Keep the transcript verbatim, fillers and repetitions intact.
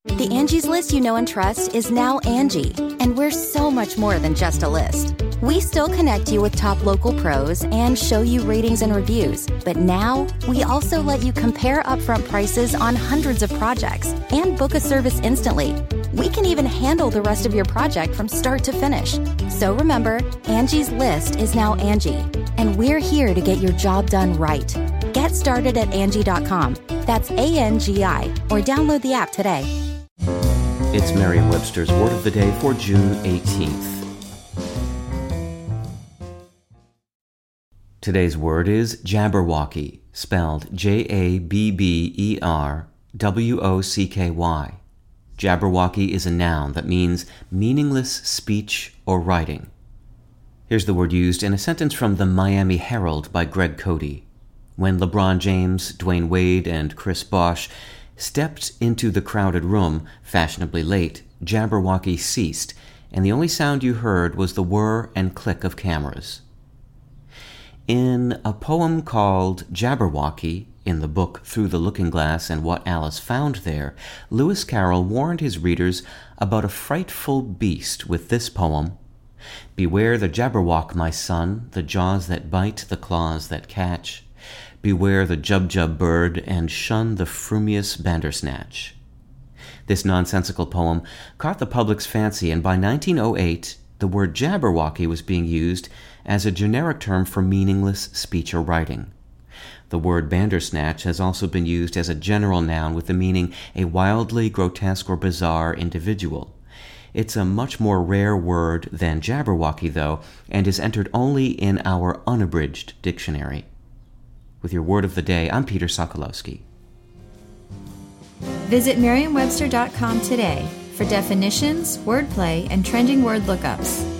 The Angie's List you know and trust is now Angie, and we're so much more than just a list. We still connect you with top local pros and show you ratings and reviews, but now we also let you compare upfront prices on hundreds of projects and book a service instantly. We can even handle the rest of your project from start to finish. So remember, Angie's List is now Angie, and we're here to get your job done right. Get started at Angie dot com. That's A N G I, or download the app today. It's Merriam-Webster's Word of the Day for June eighteenth. Today's word is Jabberwocky, spelled J A B B E R W O C K Y. Jabberwocky is a noun that means meaningless speech or writing. Here's the word used in a sentence from the Miami Herald by Greg Cody. When LeBron James, Dwayne Wade, and Chris Bosh stepped into the crowded room, fashionably late, Jabberwocky ceased, and the only sound you heard was the whir and click of cameras. In a poem called Jabberwocky, in the book Through the Looking Glass and What Alice Found There, Lewis Carroll warned his readers about a frightful beast with this poem: "Beware the Jabberwock, my son, the jaws that bite, the claws that catch. Beware the Jubjub bird, and shun the frumious Bandersnatch." This nonsensical poem caught the public's fancy, and by nineteen oh eight, the word Jabberwocky was being used as a generic term for meaningless speech or writing. The word Bandersnatch has also been used as a general noun with the meaning a wildly grotesque or bizarre individual. It's a much more rare word than Jabberwocky, though, and is entered only in our unabridged dictionary. With your Word of the Day, I'm Peter Sokolowski. Visit Merriam Webster dot com today for definitions, wordplay, and trending word lookups.